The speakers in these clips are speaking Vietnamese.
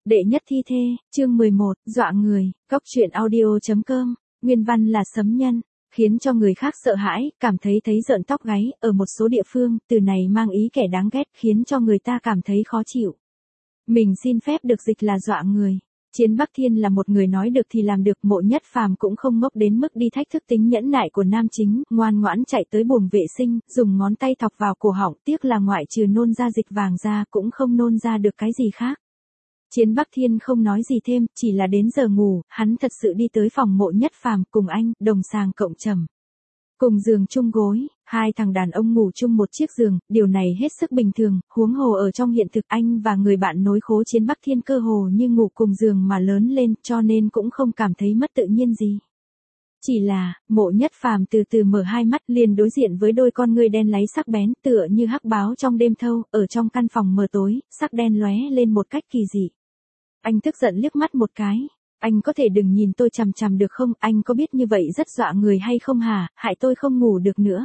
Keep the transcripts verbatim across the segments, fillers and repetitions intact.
Đệ nhất thi thê, chương mười một, dọa người, cốc truyện audio chấm com, nguyên văn là Sấm Nhân, khiến cho người khác sợ hãi, cảm thấy thấy rợn tóc gáy, ở một số địa phương, từ này mang ý kẻ đáng ghét, khiến cho người ta cảm thấy khó chịu. Mình xin phép được dịch là dọa người. Chiến Bắc Thiên là một người nói được thì làm được, Mộ Nhất Phàm cũng không ngốc đến mức đi thách thức tính nhẫn nại của nam chính, ngoan ngoãn chạy tới buồng vệ sinh, dùng ngón tay thọc vào cổ họng, tiếc là ngoại trừ nôn ra dịch vàng ra cũng không nôn ra được cái gì khác. Chiến Bắc Thiên không nói gì thêm, chỉ là đến giờ ngủ, hắn thật sự đi tới phòng Mộ Nhất Phàm cùng anh, đồng sàng cộng trầm. Cùng giường chung gối, hai thằng đàn ông ngủ chung một chiếc giường, điều này hết sức bình thường, huống hồ ở trong hiện thực anh và người bạn nối khố Chiến Bắc Thiên cơ hồ như ngủ cùng giường mà lớn lên, cho nên cũng không cảm thấy mất tự nhiên gì. Chỉ là, Mộ Nhất Phàm từ từ mở hai mắt liền đối diện với đôi con ngươi đen láy sắc bén tựa như hắc báo trong đêm thâu, ở trong căn phòng mờ tối, sắc đen lóe lên một cách kỳ dị. Anh tức giận liếc mắt một cái. Anh có thể đừng nhìn tôi chằm chằm được không, anh có biết như vậy rất dọa người hay không hả, hại tôi không ngủ được nữa.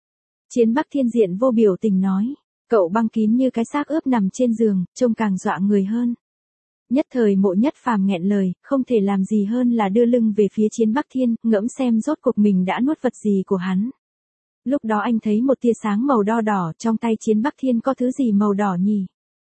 Chiến Bắc Thiên diện vô biểu tình nói, cậu băng kín như cái xác ướp nằm trên giường, trông càng dọa người hơn. Nhất thời Mộ Nhất Phàm nghẹn lời, không thể làm gì hơn là đưa lưng về phía Chiến Bắc Thiên, ngẫm xem rốt cuộc mình đã nuốt vật gì của hắn. Lúc đó anh thấy một tia sáng màu đo đỏ, trong tay Chiến Bắc Thiên có thứ gì màu đỏ nhỉ?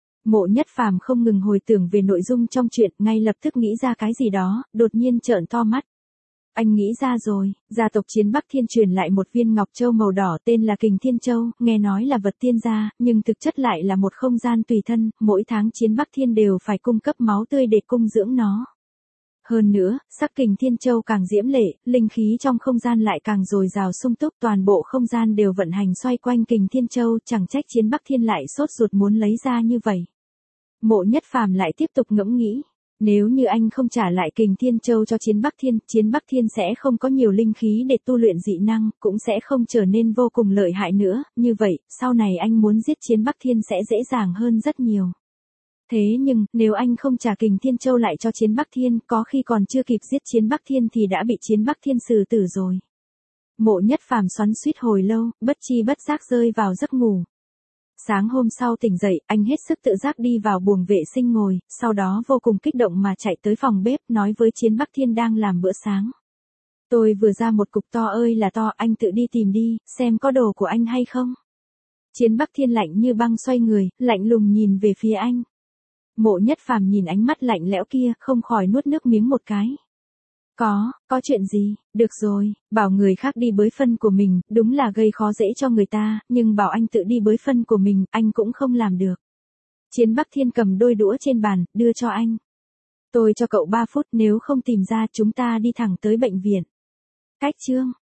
Mộ Nhất Phàm không ngừng hồi tưởng về nội dung trong chuyện, ngay lập tức nghĩ ra cái gì đó, đột nhiên trợn to mắt. Anh nghĩ ra rồi, gia tộc Chiến Bắc Thiên truyền lại một viên ngọc châu màu đỏ tên là Kình Thiên Châu, nghe nói là vật tiên gia, nhưng thực chất lại là một không gian tùy thân, mỗi tháng Chiến Bắc Thiên đều phải cung cấp máu tươi để cung dưỡng nó. Hơn nữa, sắc Kình Thiên Châu càng diễm lệ, linh khí trong không gian lại càng dồi dào sung túc, toàn bộ không gian đều vận hành xoay quanh Kình Thiên Châu, chẳng trách Chiến Bắc Thiên lại sốt ruột muốn lấy ra như vậy. Mộ Nhất Phàm lại tiếp tục ngẫm nghĩ, nếu như anh không trả lại Kình Thiên Châu cho Chiến Bắc Thiên, Chiến Bắc Thiên sẽ không có nhiều linh khí để tu luyện dị năng, cũng sẽ không trở nên vô cùng lợi hại nữa, như vậy, sau này anh muốn giết Chiến Bắc Thiên sẽ dễ dàng hơn rất nhiều. Thế nhưng, nếu anh không trả Kình Thiên Châu lại cho Chiến Bắc Thiên, có khi còn chưa kịp giết Chiến Bắc Thiên thì đã bị Chiến Bắc Thiên xử tử rồi. Mộ Nhất Phàm xoắn xuýt hồi lâu, bất chi bất giác rơi vào giấc ngủ. Sáng hôm sau tỉnh dậy, anh hết sức tự giác đi vào buồng vệ sinh ngồi, sau đó vô cùng kích động mà chạy tới phòng bếp, nói với Chiến Bắc Thiên đang làm bữa sáng. Tôi vừa ra một cục to ơi là to, anh tự đi tìm đi, xem có đồ của anh hay không. Chiến Bắc Thiên lạnh như băng xoay người, lạnh lùng nhìn về phía anh. Mộ Nhất Phàm nhìn ánh mắt lạnh lẽo kia, không khỏi nuốt nước miếng một cái. Có, có chuyện gì, được rồi, bảo người khác đi bới phân của mình, đúng là gây khó dễ cho người ta, nhưng bảo anh tự đi bới phân của mình, anh cũng không làm được. Chiến Bắc Thiên cầm đôi đũa trên bàn, đưa cho anh. Tôi cho cậu ba phút, nếu không tìm ra chúng ta đi thẳng tới bệnh viện. Cách chương,